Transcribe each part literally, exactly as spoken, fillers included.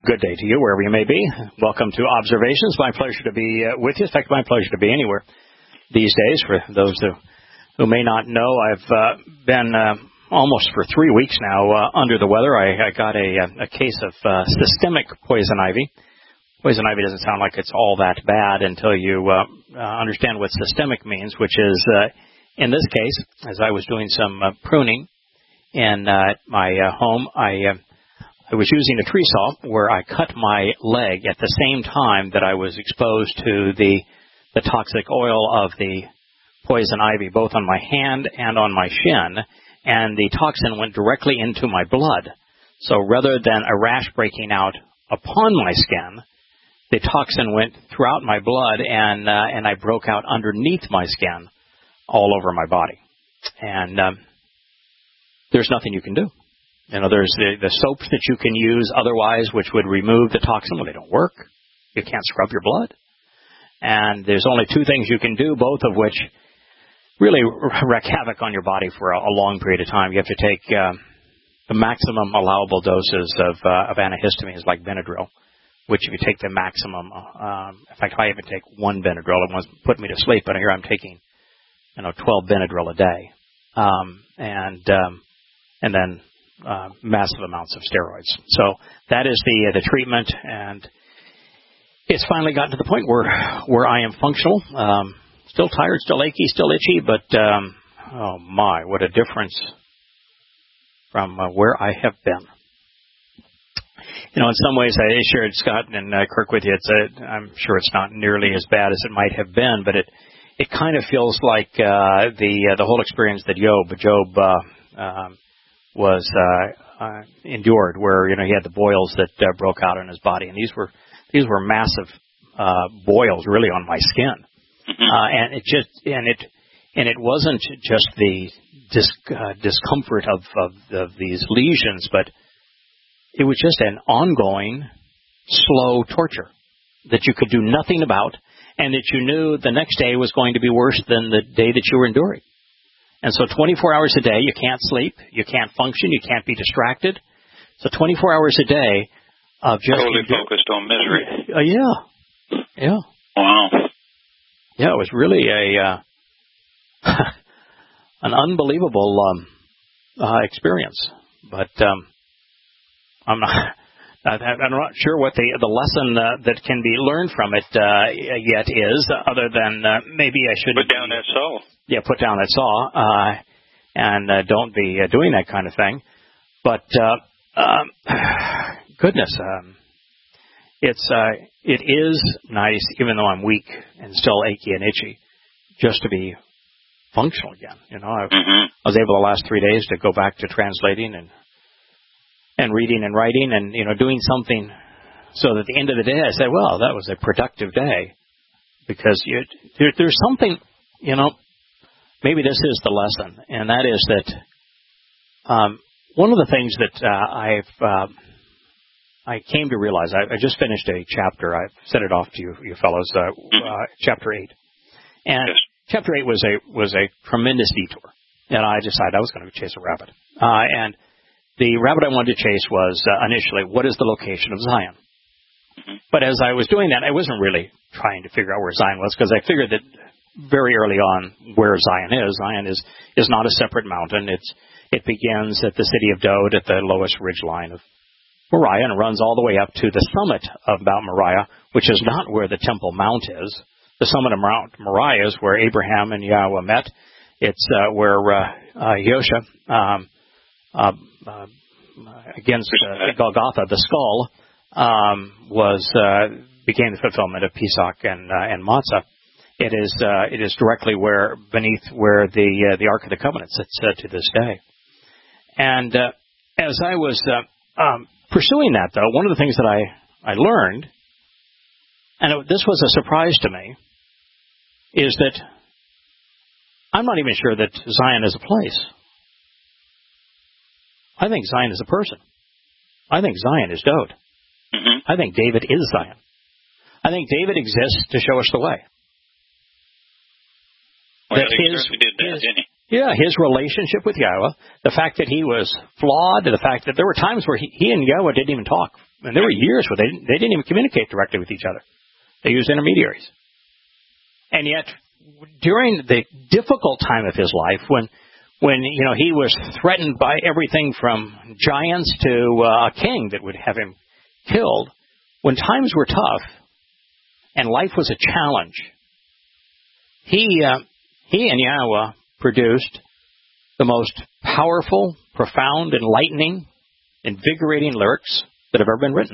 good day to you, wherever you may be. Welcome to Observations. My pleasure to be uh, with you. In fact, my pleasure to be anywhere these days. For those who, who may not know, I've uh, been uh, almost for three weeks now uh, under the weather. I, I got a, a case of uh, systemic poison ivy. Poison ivy doesn't sound like it's all that bad until you uh, uh, understand what systemic means, which is, uh, in this case, as I was doing some uh, pruning in uh, my uh, home, I... Uh, I was using a tree saw where I cut my leg at the same time that I was exposed to the the toxic oil of the poison ivy, both on my hand and on my shin, and the toxin went directly into my blood. So rather than a rash breaking out upon my skin, the toxin went throughout my blood, and uh, and I broke out underneath my skin all over my body. And um, there's nothing you can do. You know, there's the, the soaps that you can use otherwise, which would remove the toxin. Well, they don't work. You can't scrub your blood. And there's only two things you can do, both of which really wreak havoc on your body for a, a long period of time. You have to take uh, the maximum allowable doses of, uh, of antihistamines like Benadryl, which if you take the maximum, um, in fact, I even take one Benadryl. It once put me to sleep, but here I'm taking, you know, twelve Benadryl a day. Um, and, um, and then, Uh, massive amounts of steroids. So that is the uh, the treatment, and it's finally gotten to the point where where I am functional. Um, still tired, still achy, still itchy, but um, oh my, what a difference from uh, where I have been. You know, in some ways, I shared Scott and uh, Kirk with you. It's a, I'm sure it's not nearly as bad as it might have been, but it it kind of feels like uh, the uh, the whole experience that Job Job. Uh, um, was uh, uh, endured, where you know he had the boils that uh, broke out on his body, and these were these were massive uh, boils, really, on my skin, mm-hmm. uh, and it just and it and it wasn't just the dis, uh, discomfort of, of of these lesions, but it was just an ongoing, slow torture that you could do nothing about, and that you knew the next day was going to be worse than the day that you were enduring. And so twenty-four hours a day, you can't sleep, you can't function, you can't be distracted. So twenty-four hours a day of just... Totally enjoy- focused on misery. Uh, yeah. Yeah. Wow. Yeah, it was really a uh, an unbelievable um, uh, experience. But um, I'm not... I'm not sure what the the lesson uh, that can be learned from it uh, yet is, other than uh, maybe I should put down be, that saw. Yeah, put down that saw, uh, and uh, don't be uh, doing that kind of thing. But uh, um, goodness, um, it's uh, it is nice, even though I'm weak and still achy and itchy, just to be functional again. You know, I, mm-hmm. I was able the last three days to go back to translating and. and reading and writing and, you know, doing something so that at the end of the day I said, well, that was a productive day. Because you, there, there's something, you know, maybe this is the lesson, and that is that um, one of the things that uh, I've uh, I came to realize, I, I just finished a chapter, I sent it off to you, you fellows, uh, uh, chapter eight. And yes. Chapter eight was a was a tremendous detour. And I decided I was going to chase a rabbit. Uh, and The rabbit I wanted to chase was uh, initially, what is the location of Zion? Mm-hmm. But as I was doing that, I wasn't really trying to figure out where Zion was, because I figured that very early on where Zion is. Zion is, is not a separate mountain. It's It begins at the city of Dode at the lowest ridge line of Moriah and runs all the way up to the summit of Mount Moriah, which is not where the Temple Mount is. The summit of Mount Moriah is where Abraham and Yahweh met. It's uh, where uh, uh, Yosha... Um, Uh, uh, against uh, Golgotha, the skull, um, was uh, became the fulfillment of Pesach and uh, and Matzah. It is uh, it is directly where beneath where the uh, the Ark of the Covenant sits uh, to this day. And uh, as I was uh, um, pursuing that, though, one of the things that I I learned, and it, this was a surprise to me, is that I'm not even sure that Zion is a place. I think Zion is a person. I think Zion is Dode. Mm-hmm. I think David is Zion. I think David exists to show us the way. Well, that he his, did that, his, didn't he? Yeah, his relationship with Yahweh, the fact that he was flawed, the fact that there were times where he, he and Yahweh didn't even talk And there were years where they, they didn't even communicate directly with each other. They used intermediaries. And yet, during the difficult time of his life, when, when you know, he was threatened by everything from giants to uh, a king that would have him killed, when times were tough and life was a challenge, he, uh, he and Yahweh produced the most powerful, profound, enlightening, invigorating lyrics that have ever been written.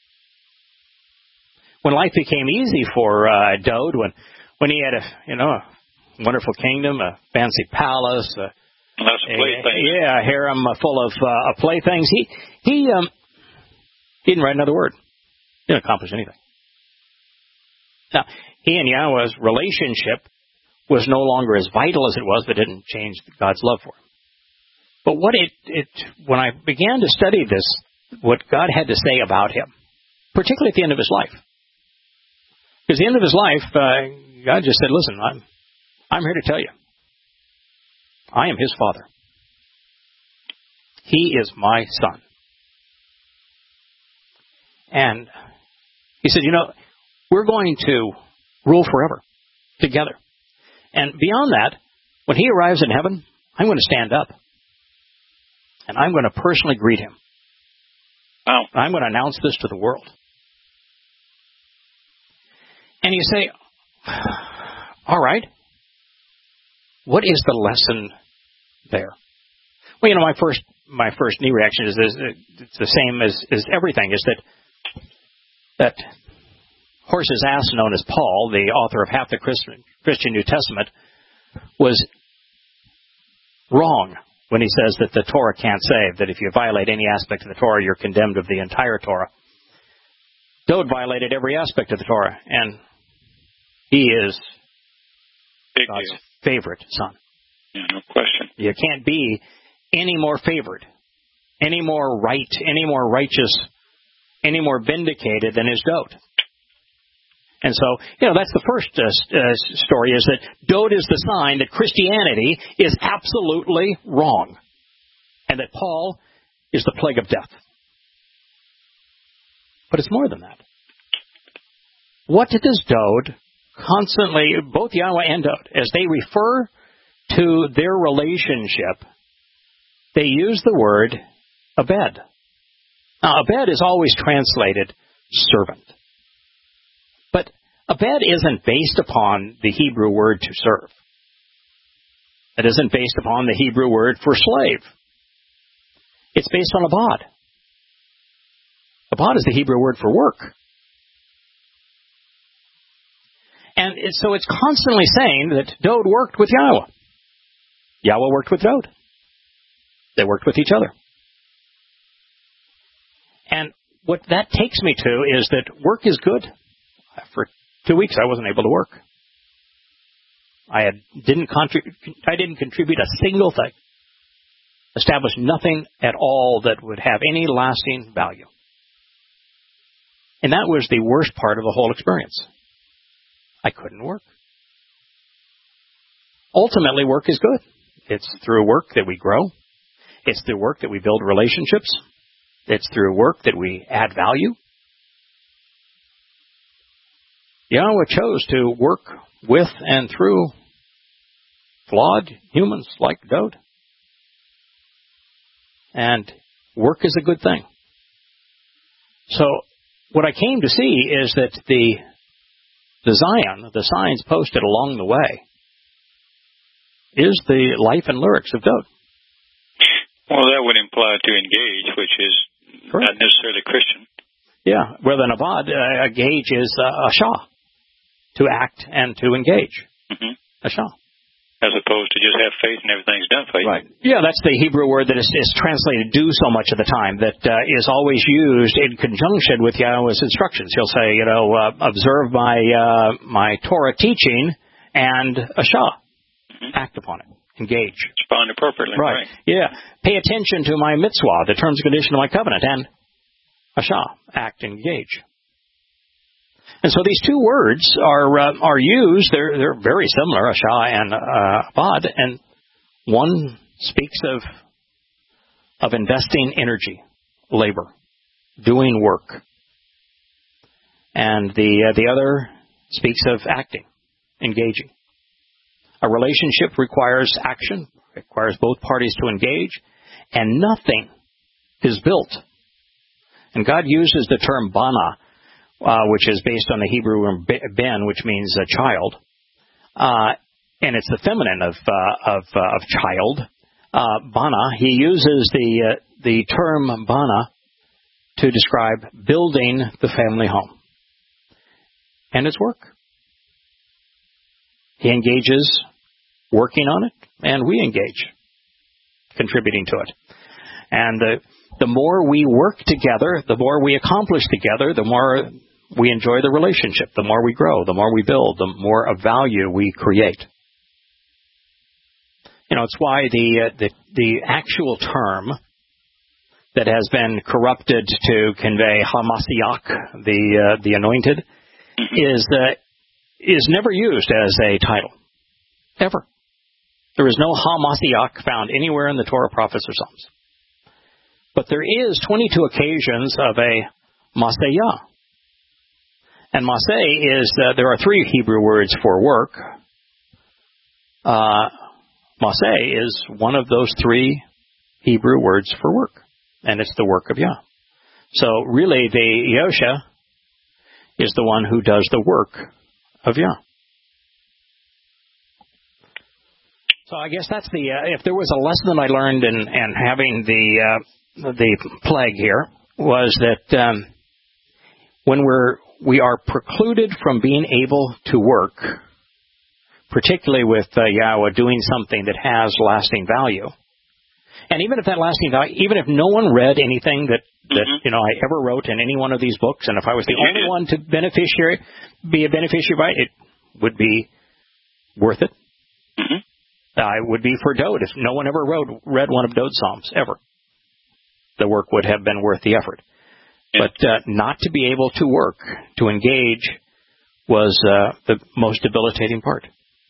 When life became easy for uh, Dowd, when when he had a you know a wonderful kingdom, a fancy palace, a, Lots of playthings. yeah, a harem full of uh, playthings, he he um he didn't write another word. He didn't accomplish anything. Now, he and Yahweh's relationship was no longer as vital as it was, but didn't change God's love for him. But what it, it when I began to study this, what God had to say about him, particularly at the end of his life. Because at the end of his life, uh, God just said, listen, I'm, I'm here to tell you, I am his father. He is my son. And he said, you know, we're going to rule forever together. And beyond that, when he arrives in heaven, I'm going to stand up. And I'm going to personally greet him. Wow. I'm going to announce this to the world. And you say, all right, what is the lesson there? Well, you know, my first my first knee reaction is, is it's the same as, as everything, is that that horse's ass known as Paul, the author of half the Christian, Christian New Testament, was wrong when he says that the Torah can't save, that if you violate any aspect of the Torah, you're condemned of the entire Torah. Dowd violated every aspect of the Torah, and he is Big God's deal. favorite son. Yeah, no question. You can't be any more favored, any more right, any more righteous, any more vindicated than is Dowd. And so, you know, that's the first uh, uh, story, is that Dowd is the sign that Christianity is absolutely wrong, and that Paul is the plague of death. But it's more than that. What does Dowd constantly, both Yahweh and Dowd, as they refer to their relationship, they use the word abed. Now, abed is always translated servant. But abed isn't based upon the Hebrew word to serve. It isn't based upon the Hebrew word for slave. It's based on abad. Abad is the Hebrew word for work. And it, so it's constantly saying that Dowd worked with Yahweh. Yahweh worked with Dowd. They worked with each other. And what that takes me to is that work is good. For two weeks, I wasn't able to work. I had, didn't contribute. I didn't contribute a single thing. Established nothing at all that would have any lasting value. And that was the worst part of the whole experience. I couldn't work. Ultimately, work is good. It's through work that we grow. It's through work that we build relationships. It's through work that we add value. Yahweh chose to work with and through flawed humans like Dowd. And work is a good thing. So what I came to see is that the the Zion, the signs posted along the way, is the life and lyrics of Dowd. Well, that would imply to engage, which is Correct. Not necessarily Christian. Yeah, well, an abad, uh, a gauge is uh, a shah, to act and to engage. Mm-hmm. A shah. As opposed to just have faith and everything's done for you. Right. Yeah, that's the Hebrew word that is, is translated do so much of the time, that uh, is always used in conjunction with Yahweh's instructions. He'll say, you know, uh, observe my uh, my Torah teaching and a shah. Mm-hmm. Act upon it. Engage. Respond appropriately. Right. right. Yeah. Pay attention to my mitzvah, the terms and conditions of my covenant, and a shah. Act and engage. And so these two words are uh, are used. They're they're very similar, Ashah and uh, Abad, and one speaks of of investing energy, labor, doing work. And the uh, the other speaks of acting, engaging. A relationship requires action, requires both parties to engage, and nothing is built. And God uses the term bana, uh, which is based on the Hebrew word ben, which means a child, uh, and it's the feminine of uh, of, uh, of child. Uh, bana. He uses the uh, the term bana to describe building the family home, and it's work. He engages working on it, and we engage, contributing to it. And the, the more we work together, the more we accomplish together, the more we enjoy the relationship, the more we grow, the more we build, the more of value we create. You know, it's why the, uh, the, the actual term that has been corrupted to convey Hamashiach, the, uh, the anointed, is, uh, is never used as a title. Ever. There is no Ha-Mashiach found anywhere in the Torah, prophets, or Psalms. But there is twenty-two occasions of a Masayah. And Masay is, uh, there are three Hebrew words for work. Uh, Masay is one of those three Hebrew words for work. And it's the work of Yah. So really the Yosha is the one who does the work of Yah. So I guess that's the, uh, if there was a lesson that I learned in, in having the uh, the plague here, was that um, when we're, we are precluded from being able to work, particularly with uh, Yahweh doing something that has lasting value, and even if that lasting value, even if no one read anything that, that mm-hmm. you know, I ever wrote in any one of these books, and if I was the yeah. only one to beneficiary, be a beneficiary by it, it would be worth it. Mm-hmm. I would be for Dode. If no one ever wrote, read one of Dode's Psalms, ever, the work would have been worth the effort. Yeah. But uh, not to be able to work, to engage, was uh, the most debilitating part.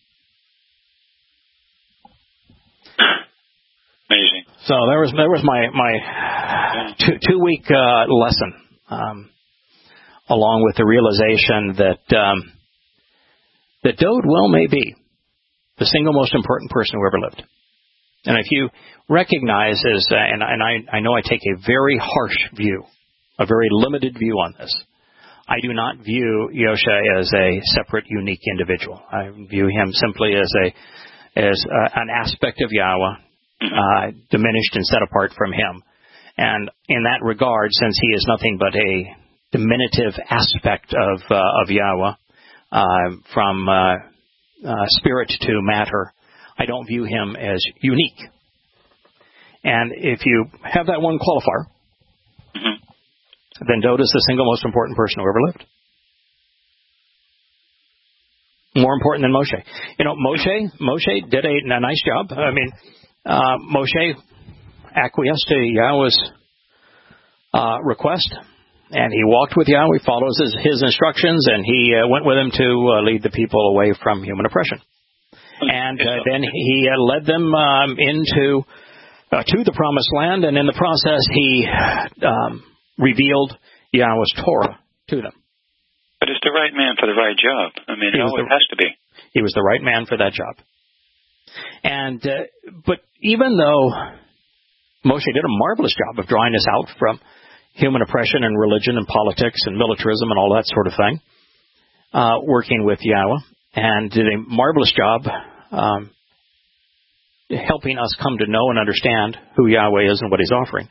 Amazing. So there was there was my my two, two week uh, lesson, um, along with the realization that um, that Dode well may be the single most important person who ever lived. And if you recognize, as, uh, and, and I, I know I take a very harsh view, a very limited view on this, I do not view Yosha as a separate, unique individual. I view him simply as a as uh, an aspect of Yahweh, uh, diminished and set apart from him. And in that regard, since he is nothing but a diminutive aspect of uh, of Yahweh, uh, from uh, Uh, spirit to matter, I don't view him as unique. And if you have that one qualifier, mm-hmm. then Dode is the single most important person who ever lived. More important than Moshe. You know, Moshe, Moshe did a, a nice job. I mean, uh, Moshe acquiesced to Yahweh's uh, request, and he walked with Yahweh, follows his, his instructions, and he uh, went with him to uh, lead the people away from human oppression. And uh, then he uh, led them um, into uh, to the promised land, and in the process he um, revealed Yahweh's Torah to them. But it's the right man for the right job. I mean, it always has to be. He was the right man for that job. And uh, but even though Moshe did a marvelous job of drawing us out from human oppression and religion and politics and militarism and all that sort of thing, uh, working with Yahweh, and did a marvelous job um, helping us come to know and understand who Yahweh is and what he's offering.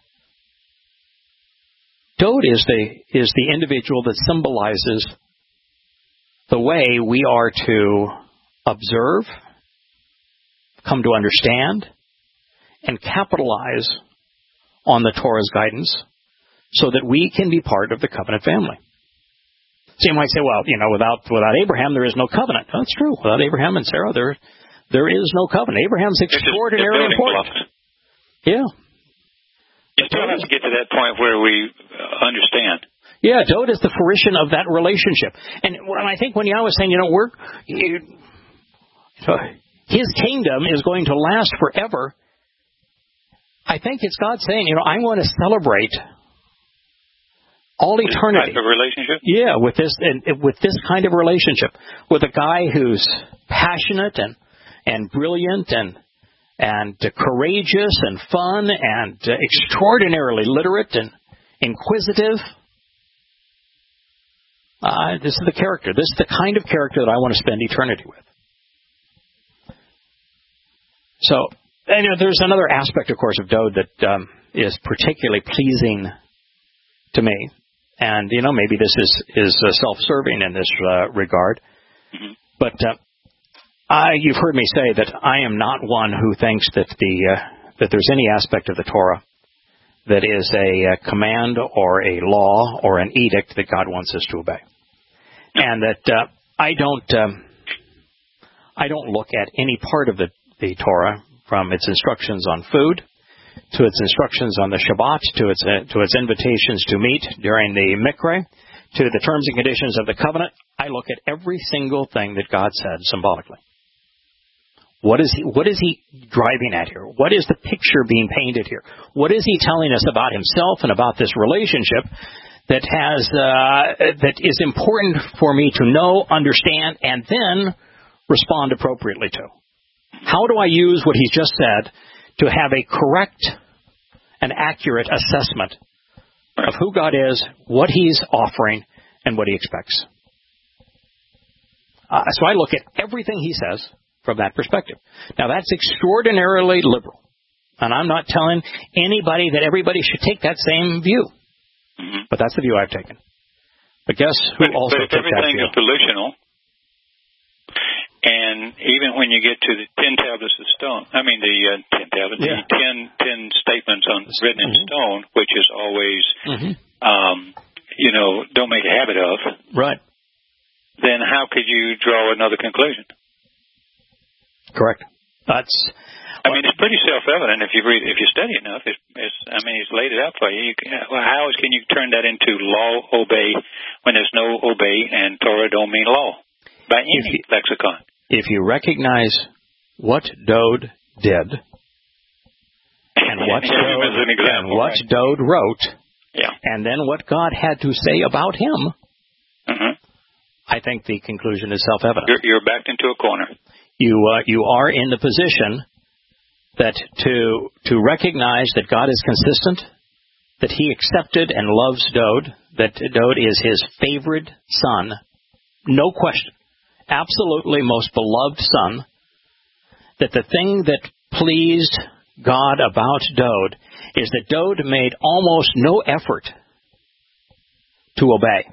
Dode is the is the individual that symbolizes the way we are to observe, come to understand, and capitalize on the Torah's guidance, so that we can be part of the covenant family. So you might say, well, you know, without without Abraham, there is no covenant. That's true. Without Abraham and Sarah, there there is no covenant. Abraham's extraordinarily important. Yeah. You still have to get to that point where we understand. Yeah, Dode is the fruition of that relationship. And when I think when Yahweh was saying, you know, we're, you, his kingdom is going to last forever, I think it's God saying, you know, I'm going to celebrate all eternity. This type of relationship? Yeah, with this and with this kind of relationship, with a guy who's passionate and and brilliant and and uh, courageous and fun and uh, extraordinarily literate and inquisitive. Uh, this is the character. This is the kind of character that I want to spend eternity with. So, and, you know, there's another aspect, of course, of Dode that um, is particularly pleasing to me. And, you know, maybe this is, is uh, self-serving in this uh, regard. Mm-hmm. But uh, I, you've heard me say that I am not one who thinks that the uh, that there's any aspect of the Torah that is a, a command or a law or an edict that God wants us to obey. And that uh, I don't um, I don't look at any part of the, the Torah, from its instructions on food to its instructions on the Shabbat, to its uh, to its invitations to meet during the Mikra, to the terms and conditions of the covenant. I look at every single thing that God said symbolically. What is he, what is he driving at here? What is the picture being painted here? What is he telling us about himself and about this relationship that has uh, that is important for me to know, understand, and then respond appropriately to? How do I use what he's just said to have a correct and accurate assessment of who God is, what he's offering, and what he expects? Uh, so I look at everything he says from that perspective. Now, that's extraordinarily liberal. And I'm not telling anybody that everybody should take that same view. Mm-hmm. But that's the view I've taken. But guess who but, also but if took that everything view? is delusional, and even when you get to the ten tablets of stone, I mean the uh, ten tablets, yeah. the ten, ten statements on written mm-hmm. in stone, which is always, mm-hmm. um, you know, don't make a habit of. Right. Then how could you draw another conclusion? Correct. That's. I mean, it's pretty self-evident if you read, if you study enough. It's, it's, I mean, he's laid it out for you. you can, well, how can you turn that into law, obey, when there's no obey and Torah don't mean law by any if you, lexicon? If you recognize what Dode did and what Dode, an example, and what right? Dode wrote, yeah. and then what God had to say about him, mm-hmm. I think the conclusion is self-evident. You're, you're backed into a corner. You uh, you are in the position that to to recognize that God is consistent, that he accepted and loves Dode, that Dode is his favorite son, no question, absolutely most beloved son, that the thing that pleased God about Dode is that Dode made almost no effort to obey.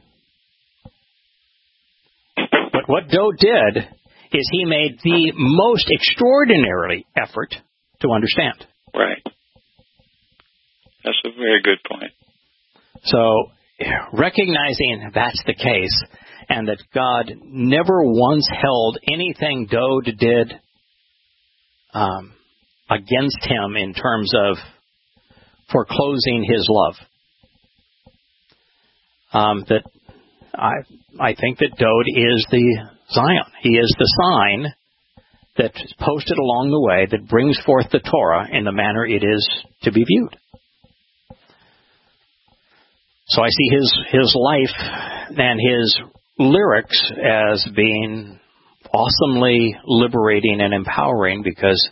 But what Dode did is he made the most extraordinary effort to understand. Right. That's a very good point. So, recognizing that's the case, and that God never once held anything Dode did um, against him in terms of foreclosing his love. Um, that I I think that Dode is the Zion. He is the sign that's posted along the way that brings forth the Torah in the manner it is to be viewed. So I see his his life and his lyrics as being awesomely liberating and empowering, because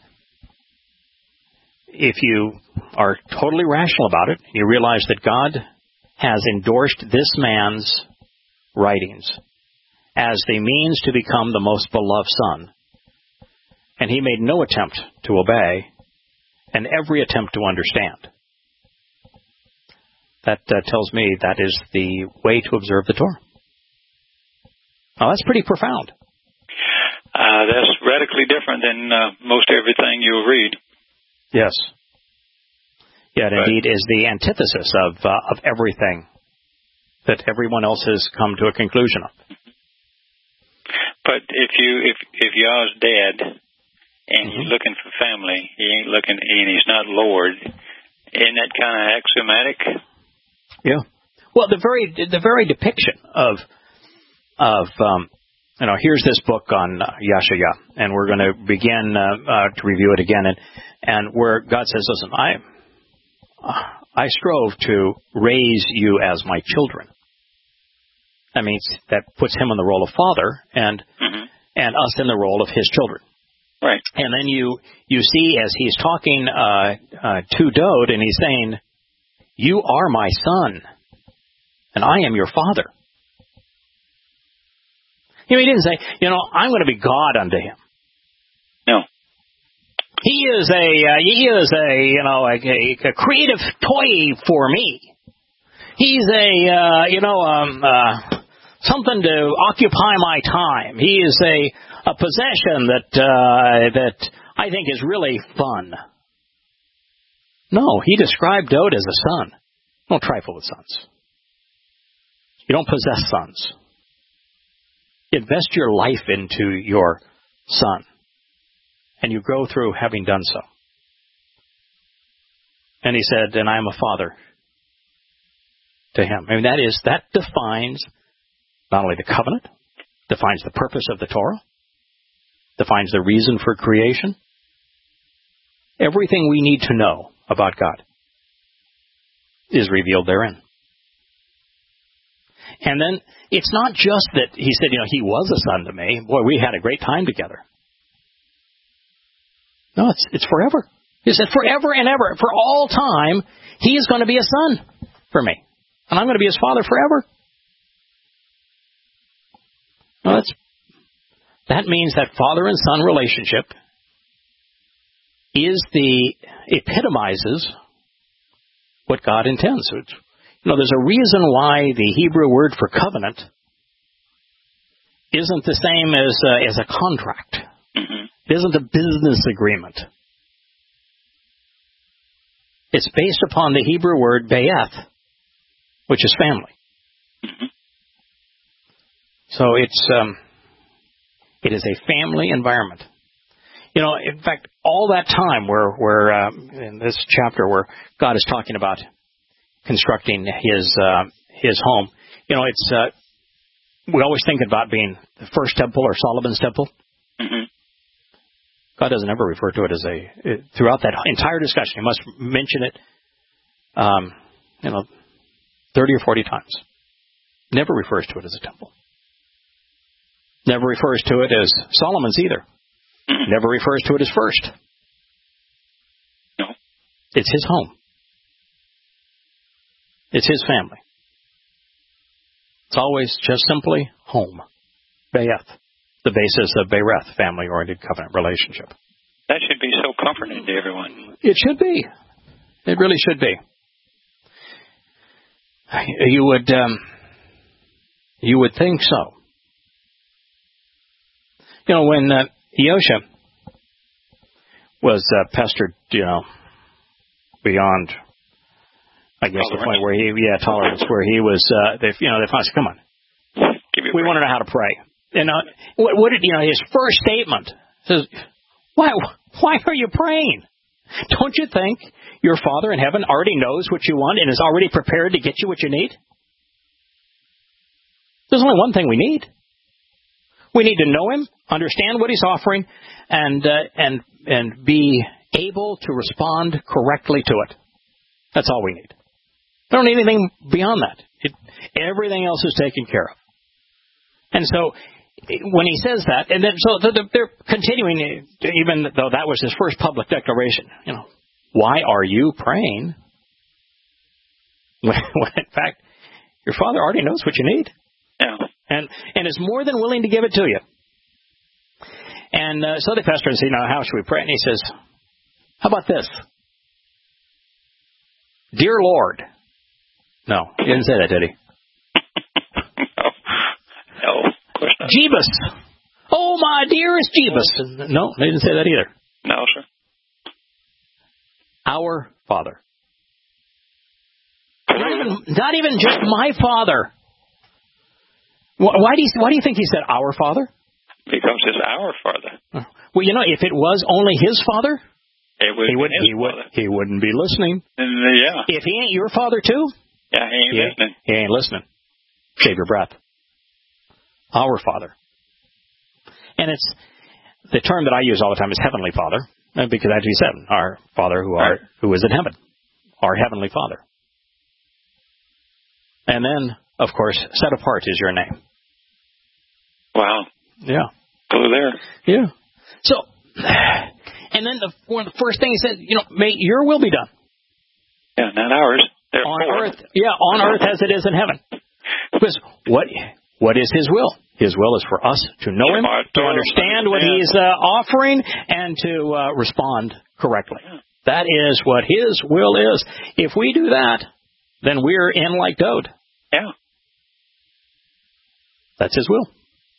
if you are totally rational about it, you realize that God has endorsed this man's writings as the means to become the most beloved son. And he made no attempt to obey, and every attempt to understand. That uh, tells me that is the way to observe the Torah. Now, that's pretty profound. Uh, that's radically different than uh, most everything you'll read. Yes. Yeah, it indeed is the antithesis of uh, of everything that everyone else has come to a conclusion of. But if you if if Yah's dead and mm-hmm. you're looking for family, he ain't looking, and he's not Lord, isn't that kind of axiomatic? Yeah. Well, the very the very depiction of of um, you know, here's this book on uh, Yashaya, and we're going to begin uh, uh, to review it again, and and where God says, listen, I I strove to raise you as my children. That means that puts him in the role of father and mm-hmm. and us in the role of his children. Right. And then you you see as he's talking uh, uh, to Dode, and he's saying, "You are my son, and I am your father." You know, he didn't say, "You know, I'm going to be God unto him." No. He is a uh, he is a you know a, a, a creative toy for me. He's a uh, you know um, uh, something to occupy my time. He is a, a possession that uh, that I think is really fun. No, he described Dode as a son. Don't trifle with sons. You don't possess sons. Invest your life into your son. And you grow through having done so. And he said, and I am a father to him. I mean, that is, that defines not only the covenant, defines the purpose of the Torah, defines the reason for creation, everything we need to know about God is revealed therein. And then, it's not just that he said, you know, he was a son to me. Boy, we had a great time together. No, it's it's forever. He said forever and ever. For all time, he is going to be a son for me. And I'm going to be his father forever. Well, that's, that means that father and son relationship is the, epitomizes what God intends. It's, you know, there's a reason why the Hebrew word for covenant isn't the same as uh, as a contract. Mm-hmm. It isn't a business agreement. It's based upon the Hebrew word bayeth, which is family. Mm-hmm. So it's um, it is a family environment. You know, in fact, all that time where where uh, in this chapter where God is talking about constructing his uh, his home, you know, it's uh, we always think about being the first temple or Solomon's temple. Mm-hmm. God doesn't ever refer to it as a, it, throughout that entire discussion, he must mention it, um, you know, thirty or forty times. Never refers to it as a temple. Never refers to it as Solomon's either. Never refers to it as first. No. It's his home. It's his family. It's always just simply home. Bayeth. The basis of Bereth, family-oriented covenant relationship. That should be so comforting to everyone. It should be. It really should be. You would, um, you would think so. You know, when uh, Yosha was uh, pestered, you know, beyond, I guess, tolerance. The point where he, yeah, tolerance, where he was, uh, they, you know, they finally said, come on, we want to know how to pray. And uh, what, what did you know? His first statement says, "Why? Why are you praying? Don't you think your Father in heaven already knows what you want and is already prepared to get you what you need? There's only one thing we need. We need to know Him, understand what He's offering, and uh, and and be able to respond correctly to it. That's all we need. We don't need anything beyond that. It, everything else is taken care of. And so." When he says that, and then so they're continuing, even though that was his first public declaration. You know, why are you praying? When, when in fact, your Father already knows what you need, yeah, and and is more than willing to give it to you. And uh, so they pester and say, "You know, how should we pray?" And he says, "How about this, dear Lord?" No, he didn't say that, did he? no. No. Jebus. Oh, my dearest Jebus. No, they didn't say that either. No, sir. Our Father. Not even, not even just my Father. Why do you, why do you think he said our Father? Because it's our Father. Well, you know, if it was only his Father, it would he, would, he, would, he wouldn't be listening. Uh, yeah. If he ain't your Father, too? Yeah, he ain't he listening. Ain't, he ain't listening. Save your breath. Our Father. And it's the term that I use all the time is Heavenly Father, because as he said, our Father who are who is in heaven. our Heavenly Father. And then, of course, set apart is your name. Wow. Yeah. Go there. Yeah. So, and then the, one of the first things he said, you know, may your will be done. Yeah, not ours. Therefore. On earth. Yeah, on earth as it is in heaven. Because what, what is His will? His will is for us to know Him, to understand what He's uh, offering, and to uh, respond correctly. That is what His will is. If we do that, then we're in like Dode. Yeah. That's His will.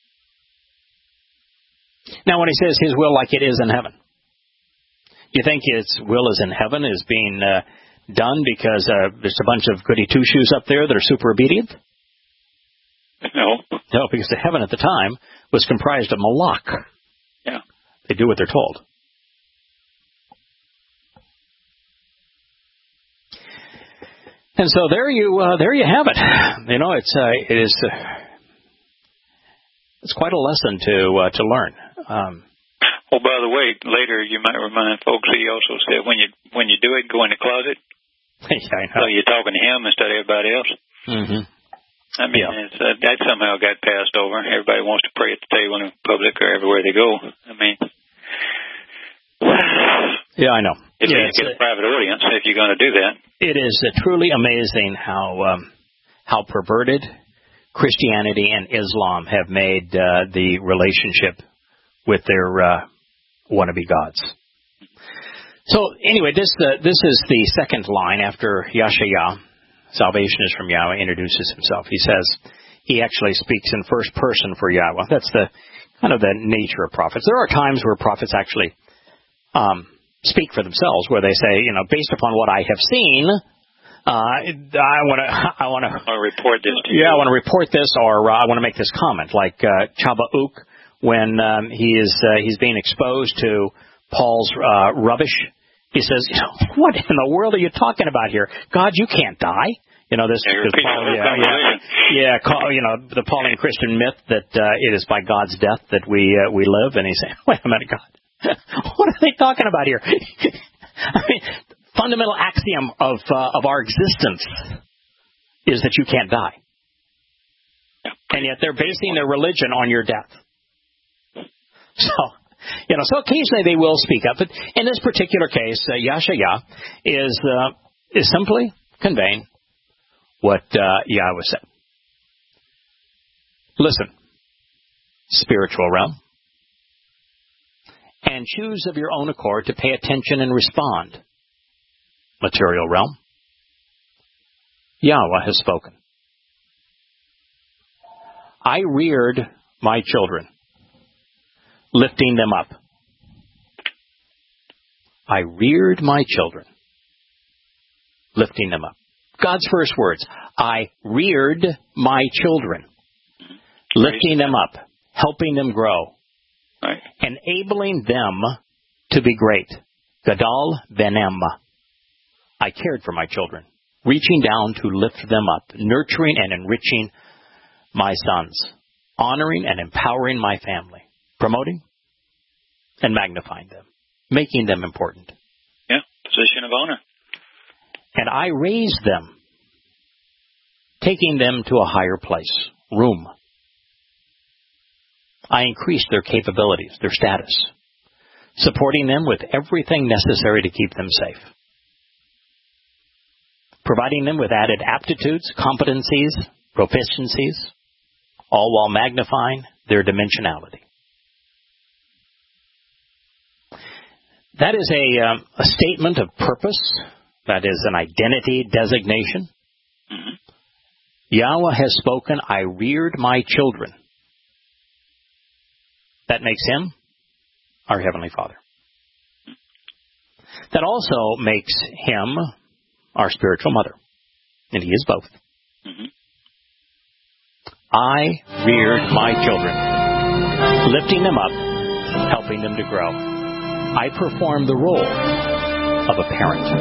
Now, when He says His will like it is in heaven, you think His will is in heaven is being uh, done because uh, there's a bunch of goody two-shoes up there that are super obedient? No. No, because the heaven at the time was comprised of Malach. Yeah. They do what they're told. And so there you uh, there you have it. You know, it's uh, it is uh, it's quite a lesson to uh, to learn. Um, oh, by the way, later you might remind folks that He also said when you when you do it, go in the closet. Yeah, I know. So you're talking to Him instead of everybody else. Mm-hmm. I mean, yeah. it's, uh, that somehow got passed over. Everybody wants to pray at the table in public or everywhere they go. I mean, yeah, I know. At yeah, least get a private audience if you're going to do that. It is uh, truly amazing how um, how perverted Christianity and Islam have made uh, the relationship with their uh, wannabe gods. So anyway, this uh, this is the second line after Yashayah. Salvation is from Yahweh, introduces himself. He says, he actually speaks in first person for Yahweh. That's the kind of the nature of prophets. There are times where prophets actually um, speak for themselves, where they say, you know, based upon what I have seen, uh, I want to, I want to report this to you. Yeah, I want to report this, or uh, I want to make this comment, like uh, Chabauk, when um, he is uh, he's being exposed to Paul's uh, rubbish. He says, you know, what in the world are you talking about here? God, you can't die. You know, this yeah, is Paul, yeah, yeah, yeah, call, you know, the Pauline Christian myth that uh, it is by God's death that we uh, we live. And he's saying, wait a minute, God, what are they talking about here? I mean, fundamental axiom of uh, of our existence is that you can't die. And yet they're basing their religion on your death. So, you know, so occasionally they will speak up. But in this particular case, uh, Yashayah is, uh, is simply conveying what uh, Yahweh said. Listen, spiritual realm, and choose of your own accord to pay attention and respond. Material realm, Yahweh has spoken. I reared my children, lifting them up. I reared my children, lifting them up. God's first words, I reared my children, lifting them up, helping them grow, right, enabling them to be great. Gadal benem. I cared for my children, reaching down to lift them up, nurturing and enriching my sons, honoring and empowering my family, promoting and magnifying them, making them important. Yeah, position of honor. And I raised them, taking them to a higher place, room. I increased their capabilities, their status, supporting them with everything necessary to keep them safe, providing them with added aptitudes, competencies, proficiencies, all while magnifying their dimensionality. That is a, um, a statement of purpose. That is an identity designation. Mm-hmm. Yahweh has spoken, I reared my children. That makes him our Heavenly Father. That also makes him our spiritual mother. And he is both. Mm-hmm. I reared my children, lifting them up, helping them to grow. I perform the role of a parent.